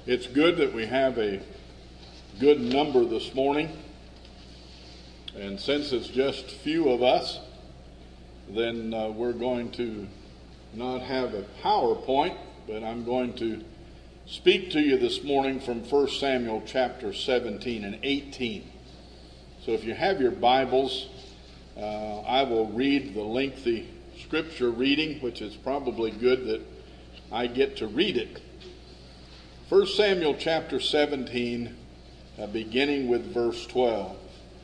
It's good that we have a good number this morning. And since it's just few of us, then we're going to not have a PowerPoint, but I'm going to speak to you this morning from 1 Samuel chapter 17 and 18. So if you have your Bibles, I will read the lengthy scripture reading, which is probably good that I get to read it. 1 Samuel chapter 17, beginning with verse 12.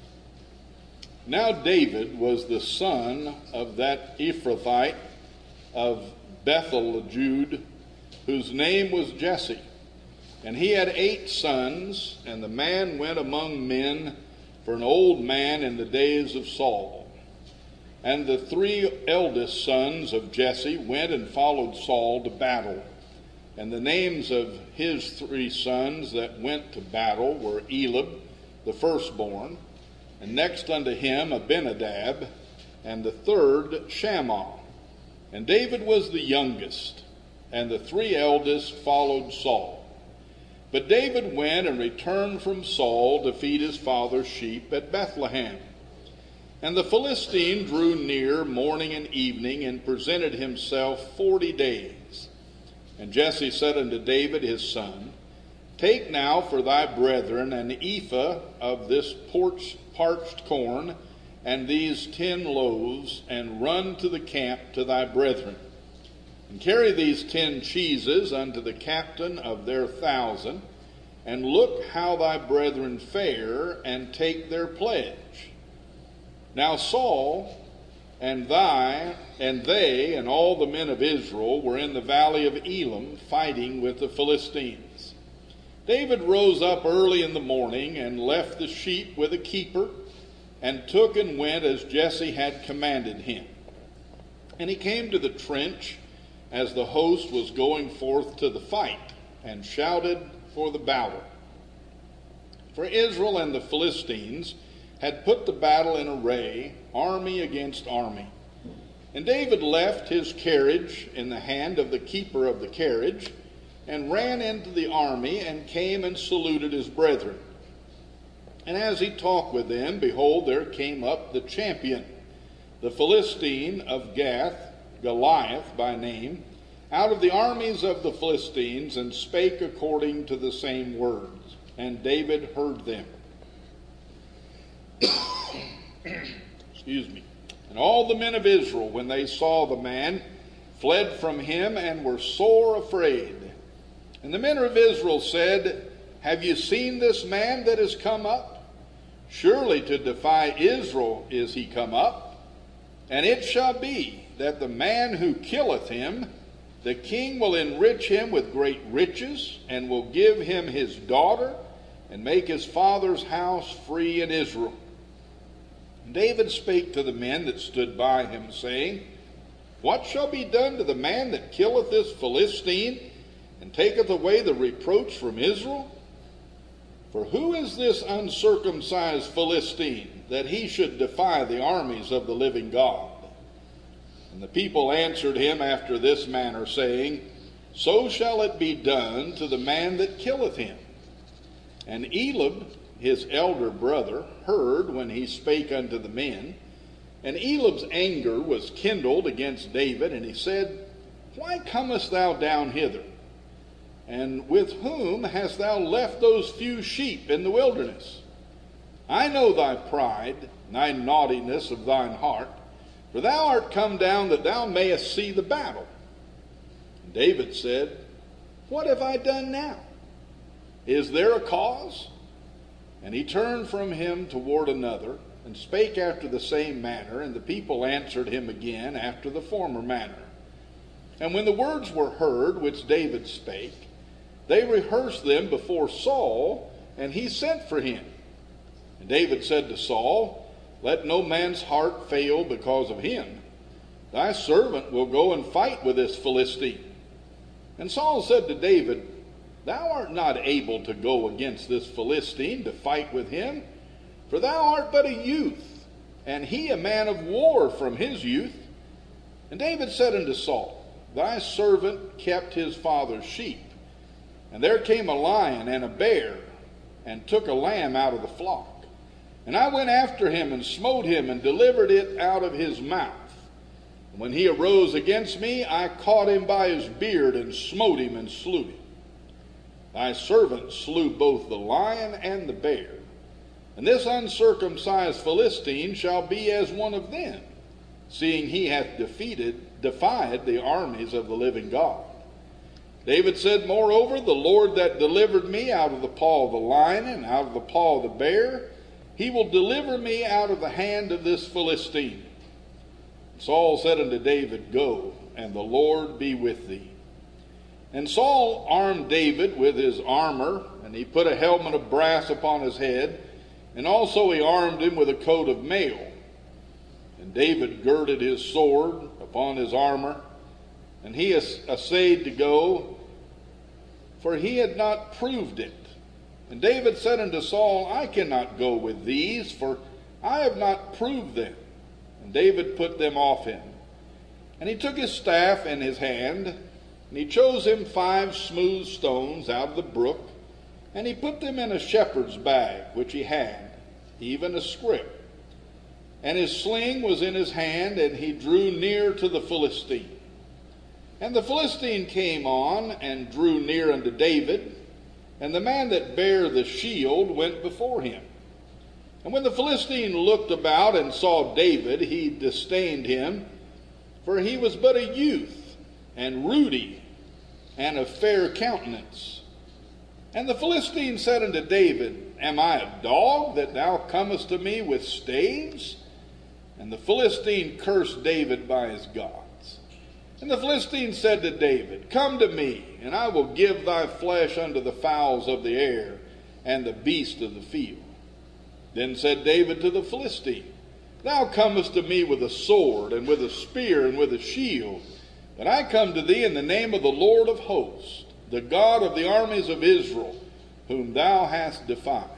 Now David was the son of that Ephrathite of Bethel, Jude, whose name was Jesse. And he had 8 sons, and the man went among men for an old man in the days of Saul. And the 3 eldest sons of Jesse went and followed Saul to battle. And the names of his 3 sons that went to battle were Eliab, the firstborn, and next unto him Abinadab, and the third Shammah. And David was the youngest, and the 3 eldest followed Saul. But David went and returned from Saul to feed his father's sheep at Bethlehem. And the Philistine drew near morning and evening, and presented himself 40 days. And Jesse said unto David his son, Take now for thy brethren an ephah of this parched corn, and these 10 loaves, and run to the camp to thy brethren. And carry these 10 cheeses unto the captain of their 1,000, and look how thy brethren fare, and take their pledge. Now Saul and they and all the men of Israel were in the valley of Elam fighting with the Philistines. David rose up early in the morning and left the sheep with a keeper, and took and went as Jesse had commanded him. And he came to the trench as the host was going forth to the fight, and shouted for the battle. For Israel and the Philistines had put the battle in array, army against army. And David left his carriage in the hand of the keeper of the carriage, and ran into the army, and came and saluted his brethren. And as he talked with them, behold, there came up the champion, the Philistine of Gath, Goliath by name, out of the armies of the Philistines, and spake according to the same words. And David heard them. Excuse me. And all the men of Israel, when they saw the man, fled from him, and were sore afraid. And the men of Israel said, Have you seen this man that is come up? Surely to defy Israel is he come up. And it shall be that the man who killeth him, the king will enrich him with great riches, and will give him his daughter, and make his father's house free in Israel. And David spake to the men that stood by him, saying, What shall be done to the man that killeth this Philistine, and taketh away the reproach from Israel? For who is this uncircumcised Philistine, that he should defy the armies of the living God? And the people answered him after this manner, saying, So shall it be done to the man that killeth him. And Eliab, his elder brother, heard when he spake unto the men. And Eliab's anger was kindled against David, and he said, Why comest thou down hither? And with whom hast thou left those few sheep in the wilderness? I know thy pride, thy naughtiness of thine heart, for thou art come down that thou mayest see the battle. And David said, What have I done now? Is there a cause? And he turned from him toward another, and spake after the same manner, and the people answered him again after the former manner. And when the words were heard which David spake, they rehearsed them before Saul, and he sent for him. And David said to Saul, Let no man's heart fail because of him. Thy servant will go and fight with this Philistine. And Saul said to David, Thou art not able to go against this Philistine to fight with him, for thou art but a youth, and he a man of war from his youth. And David said unto Saul, Thy servant kept his father's sheep. And there came a lion and a bear, and took a lamb out of the flock. And I went after him, and smote him, and delivered it out of his mouth. And when he arose against me, I caught him by his beard, and smote him, and slew him. Thy servant slew both the lion and the bear. And this uncircumcised Philistine shall be as one of them, seeing he hath defied the armies of the living God. David said, moreover, the Lord that delivered me out of the paw of the lion and out of the paw of the bear, he will deliver me out of the hand of this Philistine. Saul said unto David, go, and the Lord be with thee. And Saul armed David with his armor, and he put a helmet of brass upon his head, and also he armed him with a coat of mail. And David girded his sword upon his armor, and he essayed to go, for he had not proved it. And David said unto Saul, I cannot go with these, for I have not proved them. And David put them off him. And he took his staff in his hand, and he chose him 5 smooth stones out of the brook, and he put them in a shepherd's bag which he had, even a scrip. And his sling was in his hand, and he drew near to the Philistine. And the Philistine came on, and drew near unto David, and the man that bare the shield went before him. And when the Philistine looked about and saw David, he disdained him, for he was but a youth, and ruddy, and of fair countenance. And the Philistine said unto David, am I a dog, that thou comest to me with staves? And the Philistine cursed David by his gods. And the Philistine said to David, come to me, and I will give thy flesh unto the fowls of the air, and the beasts of the field. Then said David to the Philistine, thou comest to me with a sword, and with a spear, and with a shield. But I come to thee in the name of the Lord of hosts, the God of the armies of Israel, whom thou hast defied.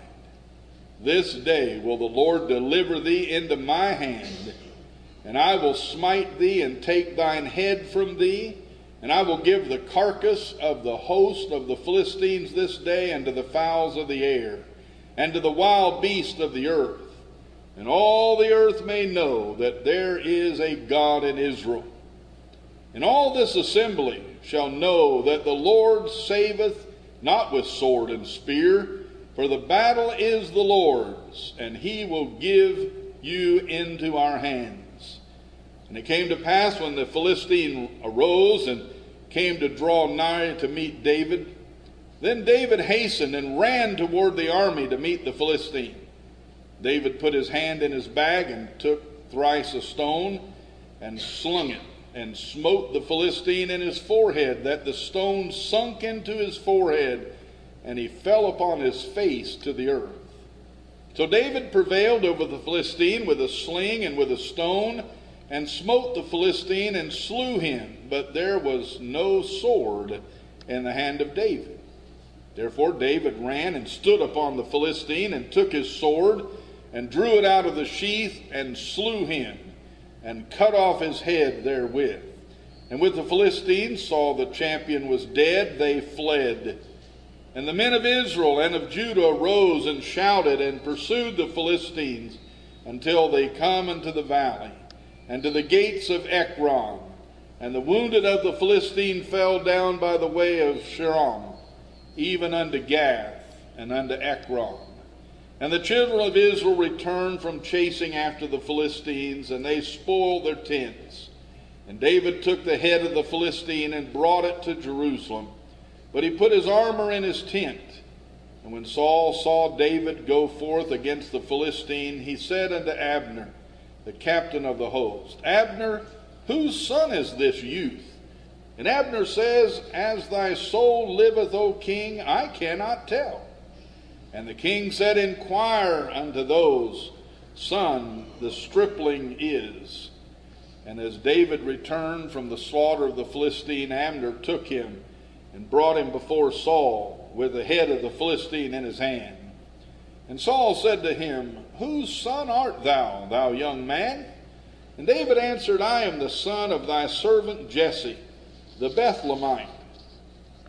This day will the Lord deliver thee into my hand, and I will smite thee and take thine head from thee, and I will give the carcass of the host of the Philistines this day unto the fowls of the air, and to the wild beasts of the earth. And all the earth may know that there is a God in Israel. And all this assembly shall know that the Lord saveth not with sword and spear, for the battle is the Lord's, and he will give you into our hands. And it came to pass, when the Philistine arose and came to draw nigh to meet David, then David hastened and ran toward the army to meet the Philistine. David put his hand in his bag and took thrice a stone and slung it, and smote the Philistine in his forehead, that the stone sunk into his forehead, and he fell upon his face to the earth. So David prevailed over the Philistine with a sling and with a stone, and smote the Philistine and slew him, but there was no sword in the hand of David. Therefore David ran and stood upon the Philistine, and took his sword, and drew it out of the sheath, and slew him, and cut off his head therewith. And when the Philistines saw the champion was dead, they fled. And the men of Israel and of Judah arose and shouted, and pursued the Philistines until they come into the valley, and to the gates of Ekron. And the wounded of the Philistine fell down by the way of Sharon, even unto Gath, and unto Ekron. And the children of Israel returned from chasing after the Philistines, and they spoiled their tents. And David took the head of the Philistine and brought it to Jerusalem. But he put his armor in his tent. And when Saul saw David go forth against the Philistine, he said unto Abner, the captain of the host, Abner, whose son is this youth? And Abner says, as thy soul liveth, O king, I cannot tell. And the king said, inquire unto those, son, the stripling is. And as David returned from the slaughter of the Philistine, Abner took him and brought him before Saul with the head of the Philistine in his hand. And Saul said to him, whose son art thou, thou young man? And David answered, I am the son of thy servant Jesse, the Bethlehemite.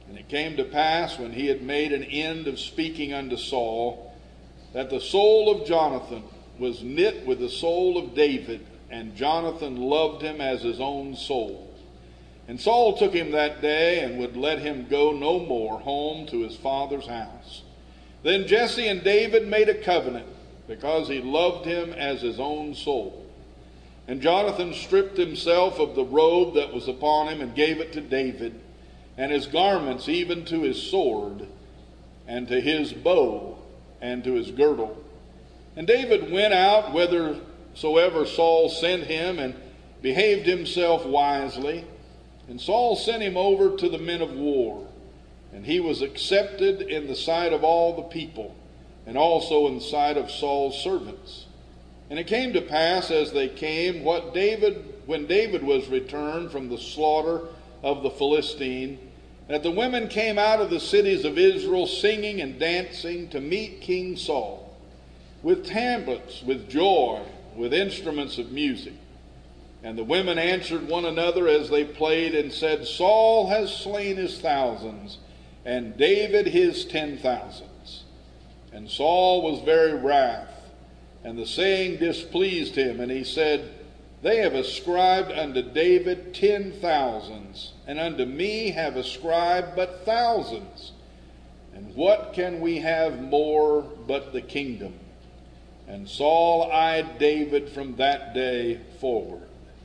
And it came to pass, when he had made an end of speaking unto Saul, that the soul of Jonathan was knit with the soul of David, and Jonathan loved him as his own soul. And Saul took him that day, and would let him go no more home to his father's house. Then Jesse and David made a covenant, because he loved him as his own soul. And Jonathan stripped himself of the robe that was upon him, and gave it to David, and his garments, even to his sword, and to his bow, and to his girdle. And David went out whithersoever Saul sent him, and behaved himself wisely. And Saul sent him over to the men of war, and he was accepted in the sight of all the people, and also in the sight of Saul's servants. And it came to pass, as they came, when David was returned from the slaughter of the Philistine, that the women came out of the cities of Israel, singing and dancing, to meet King Saul, with tabrets, with joy, with instruments of music. And the women answered one another as they played, and said, Saul has slain his thousands, and David his 10,000s. And Saul was very wrath, and the saying displeased him, and he said, They have ascribed unto David 10,000s, and unto me have ascribed but thousands. And what can we have more but the kingdom? And Saul eyed David from that day forward.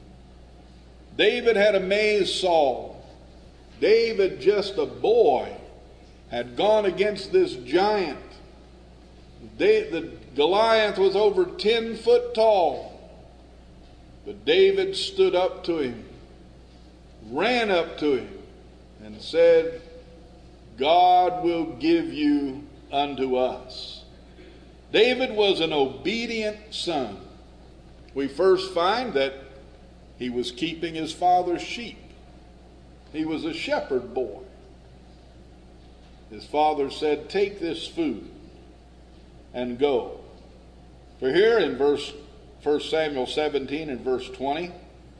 David had amazed Saul. David, just a boy, had gone against this giant. The Goliath was over 10 foot tall. But David stood up to him, ran up to him, and said, God will give you unto us. David was an obedient son. We first find that he was keeping his father's sheep. He was a shepherd boy. His father said, Take this food and go. For here in 1 Samuel 17 and verse 20,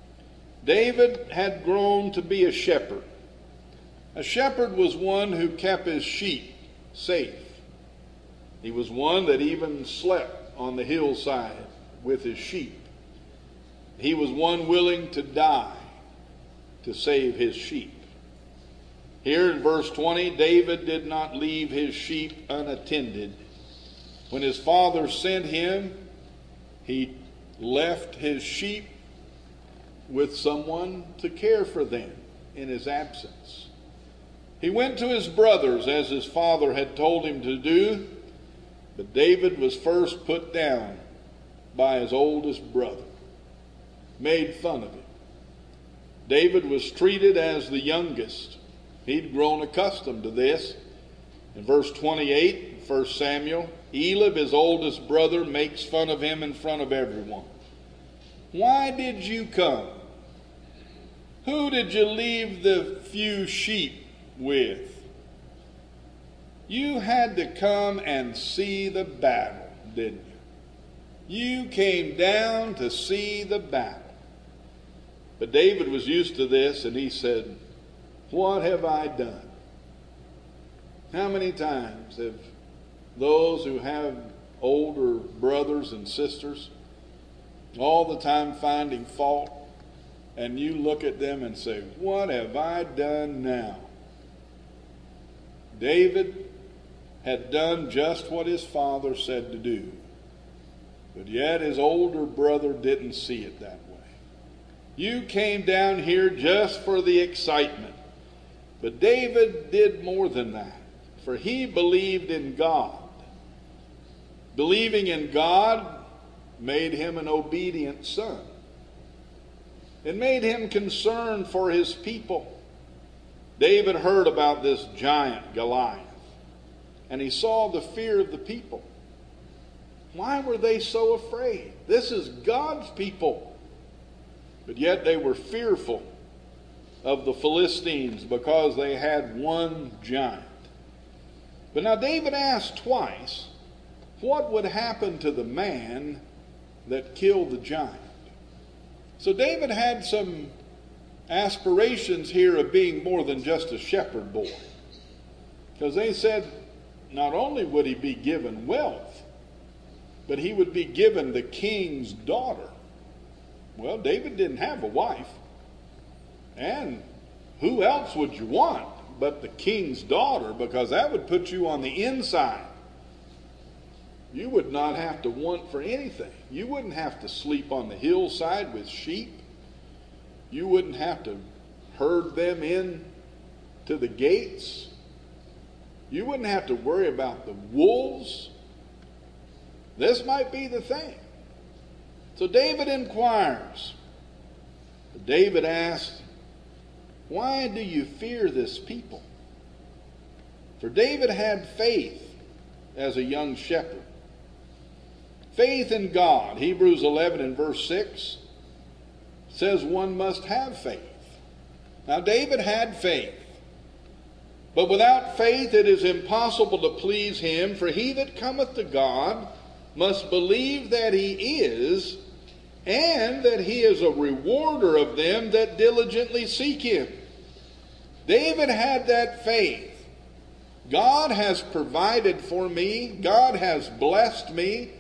David had grown to be a shepherd. A shepherd was one who kept his sheep safe. He was one that even slept on the hillside with his sheep. He was one willing to die to save his sheep. Here in verse 20, David did not leave his sheep unattended. When his father sent him, he left his sheep with someone to care for them in his absence. He went to his brothers as his father had told him to do, but David was first put down by his oldest brother, made fun of him. David was treated as the youngest. He'd grown accustomed to this. In verse 28, 1 Samuel, Eliab, his oldest brother, makes fun of him in front of everyone. Why did you come? Who did you leave the few sheep with? You had to come and see the battle, didn't you? You came down to see the battle. But David was used to this, and he said, What have I done? How many times have those who have older brothers and sisters all the time finding fault, and you look at them and say, What have I done now? David had done just what his father said to do, but yet his older brother didn't see it that way. You came down here just for the excitement. But David did more than that, for he believed in God. Believing in God made him an obedient son. It made him concerned for his people. David heard about this giant Goliath, and he saw the fear of the people. Why were they so afraid? This is God's people. But yet they were fearful of the Philistines because they had one giant. But now David asked twice, what would happen to the man that killed the giant? So David had some aspirations here of being more than just a shepherd boy. Because they said not only would he be given wealth, but he would be given the king's daughter. Well, David didn't have a wife. And who else would you want but the king's daughter? Because that would put you on the inside. You would not have to want for anything. You wouldn't have to sleep on the hillside with sheep. You wouldn't have to herd them in to the gates. You wouldn't have to worry about the wolves. This might be the thing. So David inquires. David asks, "Why do you fear this people?" For David had faith as a young shepherd. Faith in God. Hebrews 11 and verse 6 says one must have faith. Now David had faith. But without faith it is impossible to please him, for he that cometh to God must believe that he is, and that he is a rewarder of them that diligently seek him. David had that faith. God has provided for me. God has blessed me.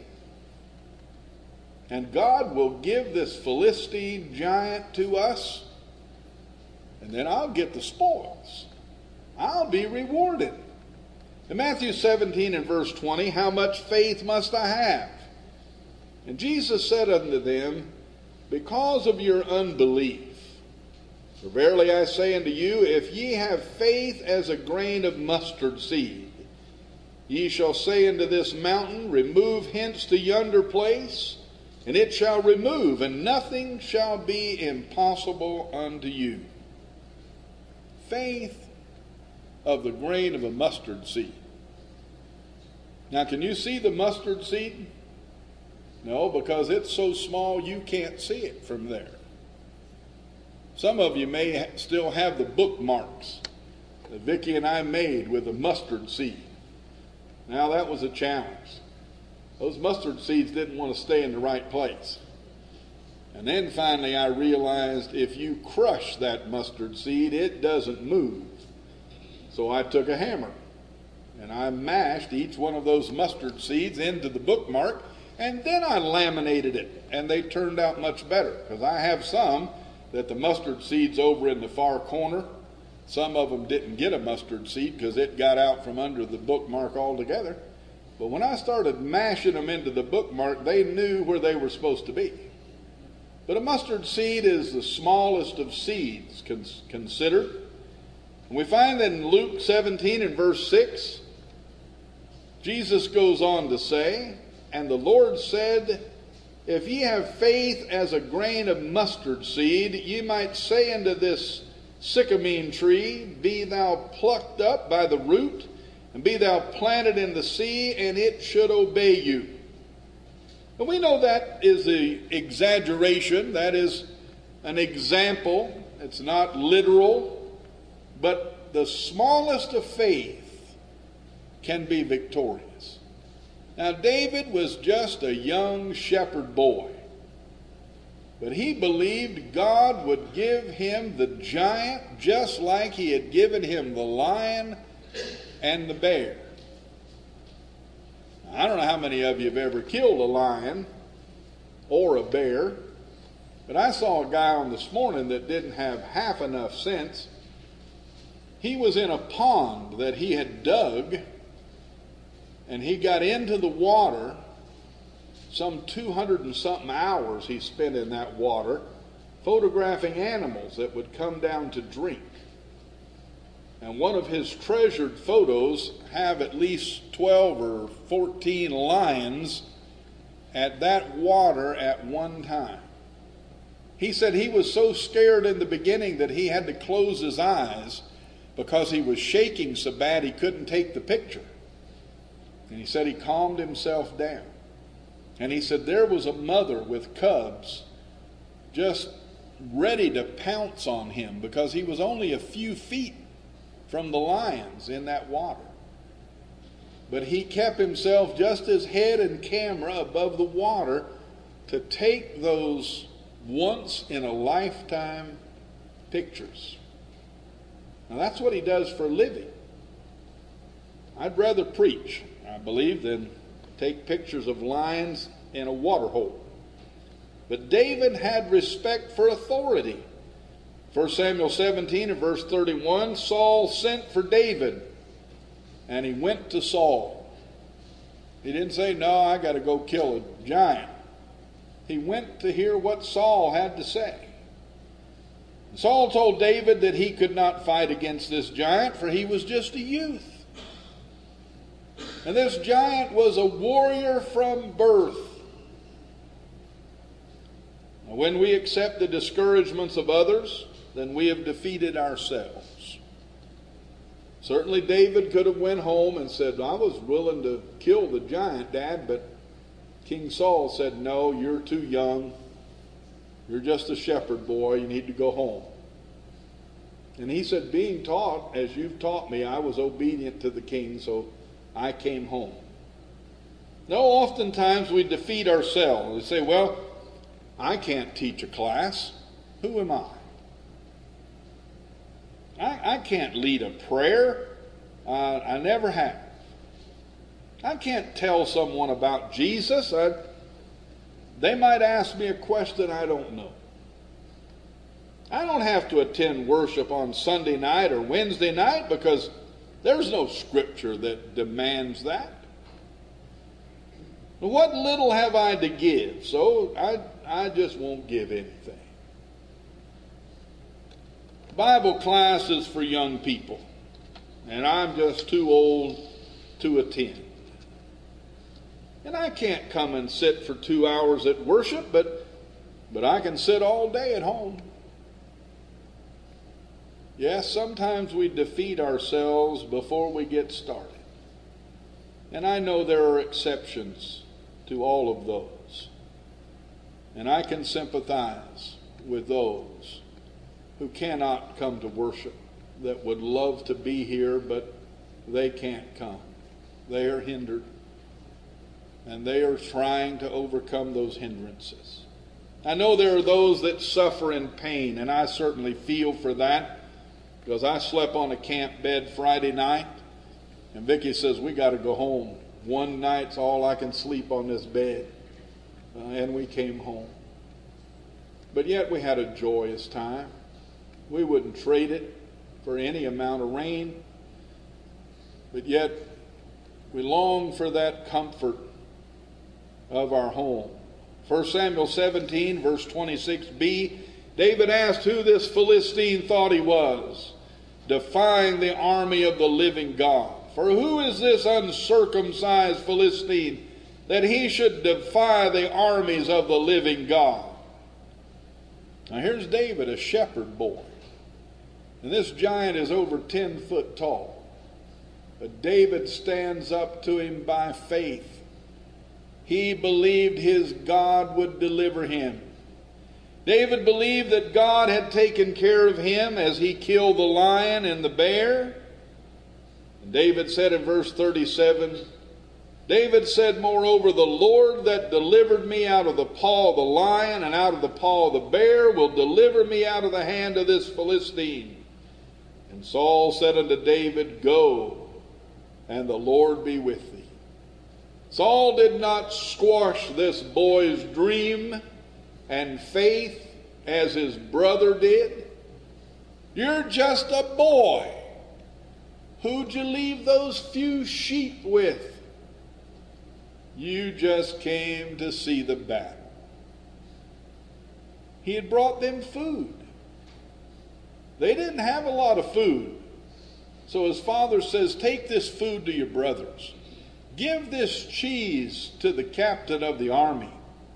And God will give this Philistine giant to us. And then I'll get the spoils. I'll be rewarded. In Matthew 17 and verse 20, how much faith must I have? And Jesus said unto them, because of your unbelief. For verily I say unto you, if ye have faith as a grain of mustard seed, ye shall say unto this mountain, remove hence to yonder place, and it shall remove, and nothing shall be impossible unto you. Faith of the grain of a mustard seed. Now, can you see the mustard seed? No, because it's so small you can't see it from there. Some of you may still have the bookmarks that Vicki and I made with a mustard seed. Now, that was a challenge. Those mustard seeds didn't want to stay in the right place. And then finally I realized if you crush that mustard seed, it doesn't move. So I took a hammer and I mashed each one of those mustard seeds into the bookmark, and then I laminated it, and they turned out much better, because I have some that the mustard seed's over in the far corner. Some of them didn't get a mustard seed because it got out from under the bookmark altogether. But when I started mashing them into the bookmark, they knew where they were supposed to be. But a mustard seed is the smallest of seeds considered. And we find that in Luke 17 and verse 6, Jesus goes on to say, and the Lord said, if ye have faith as a grain of mustard seed, ye might say unto this sycamore tree, be thou plucked up by the root, and be thou planted in the sea, and it should obey you. And we know that is an exaggeration. That is an example. It's not literal. But the smallest of faith can be victorious. Now, David was just a young shepherd boy. But he believed God would give him the giant just like he had given him the lion and the bear. I don't know how many of you have ever killed a lion or a bear, but I saw a guy on this morning that didn't have half enough sense. He was in a pond that he had dug, and he got into the water. Some 200 and something hours he spent in that water photographing animals that would come down to drink. And one of his treasured photos have at least 12 or 14 lions at that water at one time. He said he was so scared in the beginning that he had to close his eyes because he was shaking so bad he couldn't take the picture. And he said he calmed himself down. And he said there was a mother with cubs just ready to pounce on him because he was only a few feet from the lions in that water. But he kept himself just his head and camera above the water to take those once-in-a-lifetime pictures. Now that's what he does for a living. I'd rather preach, I believe, than take pictures of lions in a water hole. But David had respect for authority. 1 Samuel 17 and verse 31, Saul sent for David, and he went to Saul. He didn't say, no, I got to go kill a giant. He went to hear what Saul had to say. Saul told David that he could not fight against this giant, for he was just a youth. And this giant was a warrior from birth. When we accept the discouragements of others, then we have defeated ourselves. Certainly David could have went home and said, I was willing to kill the giant, Dad, but King Saul said, no, you're too young. You're just a shepherd boy. You need to go home. And he said, being taught, as you've taught me, I was obedient to the king, so I came home. Now, oftentimes we defeat ourselves. We say, well, I can't teach a class. Who am I? I can't lead a prayer. I never have. I can't tell someone about Jesus. They might ask me a question I don't know. I don't have to attend worship on Sunday night or Wednesday night because there's no scripture that demands that. What little have I to give? So I just won't give anything. Bible class is for young people, and I'm just too old to attend. And I can't come and sit for 2 hours at worship, but I can sit all day at home. Yes, sometimes we defeat ourselves before we get started. And I know there are exceptions to all of those. And I can sympathize with those who cannot come to worship, that would love to be here, but they can't come. They are hindered. And they are trying to overcome those hindrances. I know there are those that suffer in pain, and I certainly feel for that, because I slept on a camp bed Friday night, and Vicki says, we got to go home. One night's all I can sleep on this bed. And we came home. But yet we had a joyous time. We wouldn't trade it for any amount of rain. But yet we long for that comfort of our home. 1 Samuel 17, verse 26b, David asked who this Philistine thought he was, defying the army of the living God. For who is this uncircumcised Philistine that he should defy the armies of the living God? Now here's David, a shepherd boy. And this giant is over 10 foot tall. But David stands up to him by faith. He believed his God would deliver him. David believed that God had taken care of him as he killed the lion and the bear. And David said in verse 37, David said, moreover, the Lord that delivered me out of the paw of the lion and out of the paw of the bear will deliver me out of the hand of this Philistine. And Saul said unto David, go, and the Lord be with thee. Saul did not squash this boy's dream and faith as his brother did. You're just a boy. Who'd you leave those few sheep with? You just came to see the battle. He had brought them food. They didn't have a lot of food. So his father says, take this food to your brothers. Give this cheese to the captain of the army.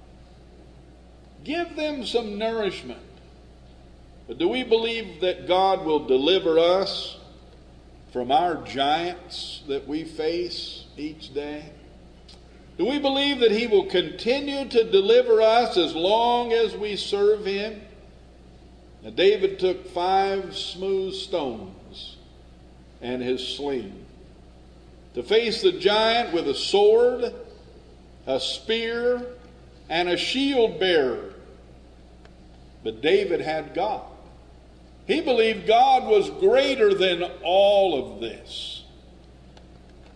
Give them some nourishment. But do we believe that God will deliver us from our giants that we face each day? Do we believe that he will continue to deliver us as long as we serve him? Now David took 5 smooth stones and his sling to face the giant with a sword, a spear, and a shield bearer. But David had God. He believed God was greater than all of this.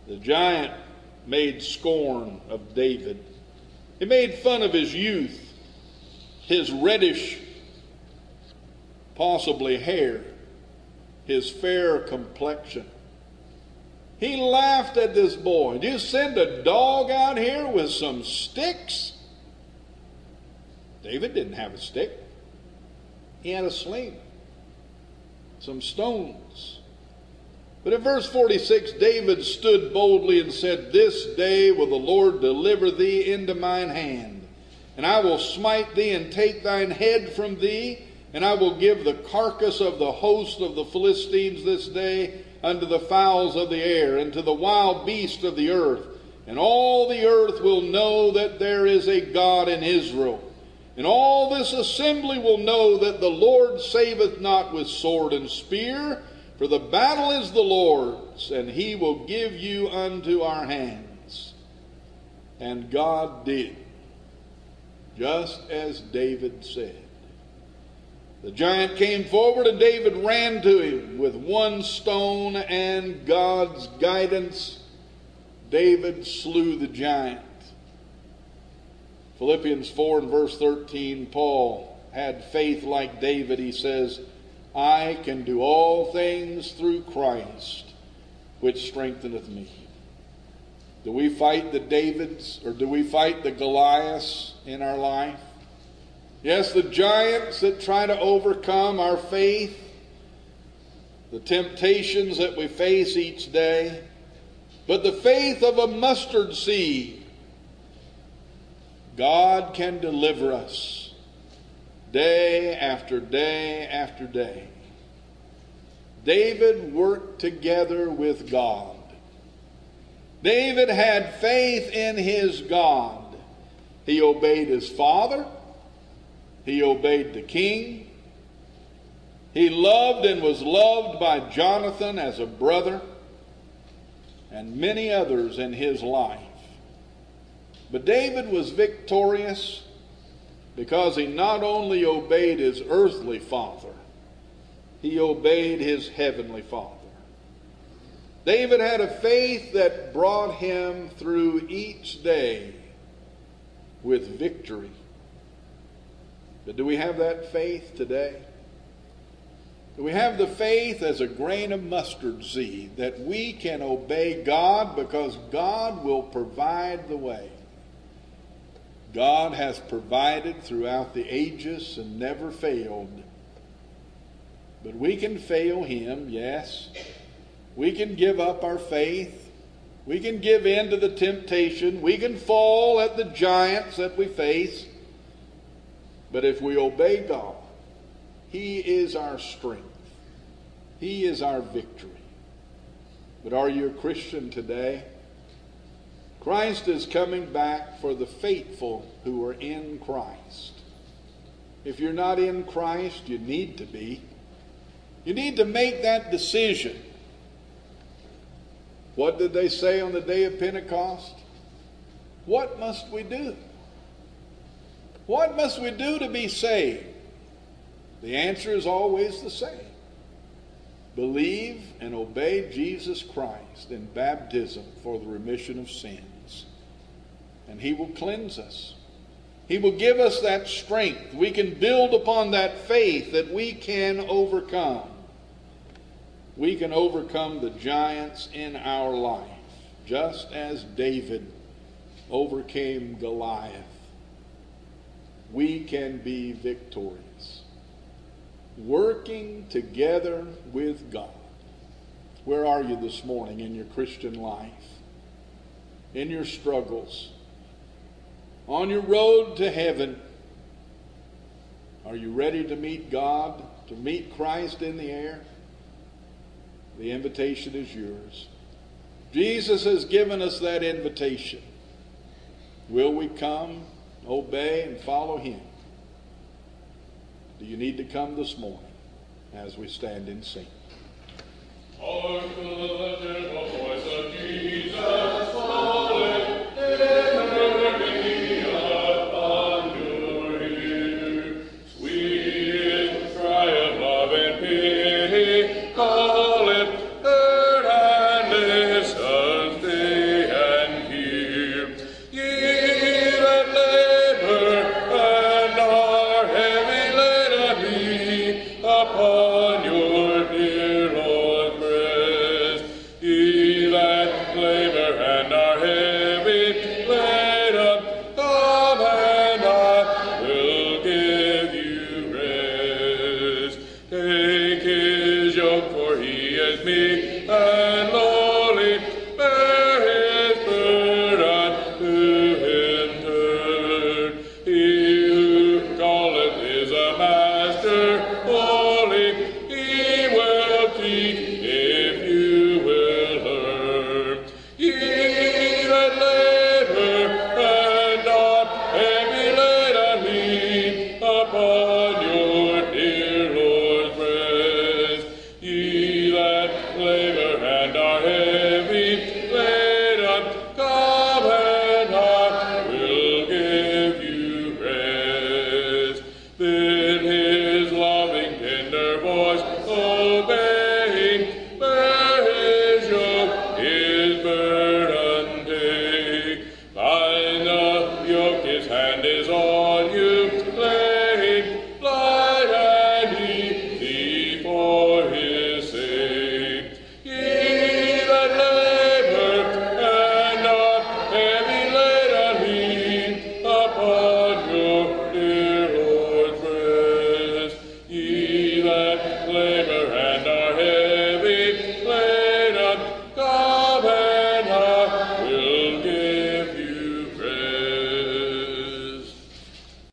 The giant made scorn of David. He made fun of his youth, his reddish, possibly hair, his fair complexion. He laughed at this boy. Do you send a dog out here with some sticks? David didn't have a stick. He had a sling, some stones. But in verse 46, David stood boldly and said, "This day will the Lord deliver thee into mine hand, and I will smite thee and take thine head from thee, and I will give the carcass of the host of the Philistines this day unto the fowls of the air, and to the wild beasts of the earth. And all the earth will know that there is a God in Israel. And all this assembly will know that the Lord saveth not with sword and spear, for the battle is the Lord's, and he will give you unto our hands." And God did, just as David said. The giant came forward, and David ran to him with one stone, and God's guidance, David slew the giant. Philippians 4 and verse 13, Paul had faith like David. He says, "I can do all things through Christ, which strengtheneth me." Do we fight the Davids, or do we fight the Goliaths in our life? Yes, the giants that try to overcome our faith, the temptations that we face each day, but the faith of a mustard seed, God can deliver us day after day after day. David worked together with God. David had faith in his God. He obeyed his father. He obeyed the king. He loved and was loved by Jonathan as a brother, and many others in his life. But David was victorious because he not only obeyed his earthly father, he obeyed his heavenly Father. David had a faith that brought him through each day with victory. But do we have that faith today? Do we have the faith as a grain of mustard seed that we can obey God because God will provide the way? God has provided throughout the ages and never failed. But we can fail him, yes. We can give up our faith. We can give in to the temptation. We can fall at the giants that we face. But if we obey God, he is our strength. He is our victory. But are you a Christian today? Christ is coming back for the faithful who are in Christ. If you're not in Christ, you need to be. You need to make that decision. What did they say on the day of Pentecost? What must we do? What must we do to be saved? The answer is always the same. Believe and obey Jesus Christ in baptism for the remission of sins. And he will cleanse us. He will give us that strength. We can build upon that faith that we can overcome. We can overcome the giants in our life, just as David overcame Goliath. We can be victorious. Working together with God. Where are you this morning in your Christian life? In your struggles? On your road to heaven? Are you ready to meet God, to meet Christ in the air? The invitation is yours. Jesus has given us that invitation. Will we come, obey, and follow him? Do you need to come this morning as we stand and sing? Hark the little voice of Jesus calling, ever be upon your ear. Sweet is the cry of love and pity, call it, heard and listen still. on your dear Lord's breast. Ye that labor and are heavy laden, come and I will give you rest. Take his yoke, for he is meek and lowly,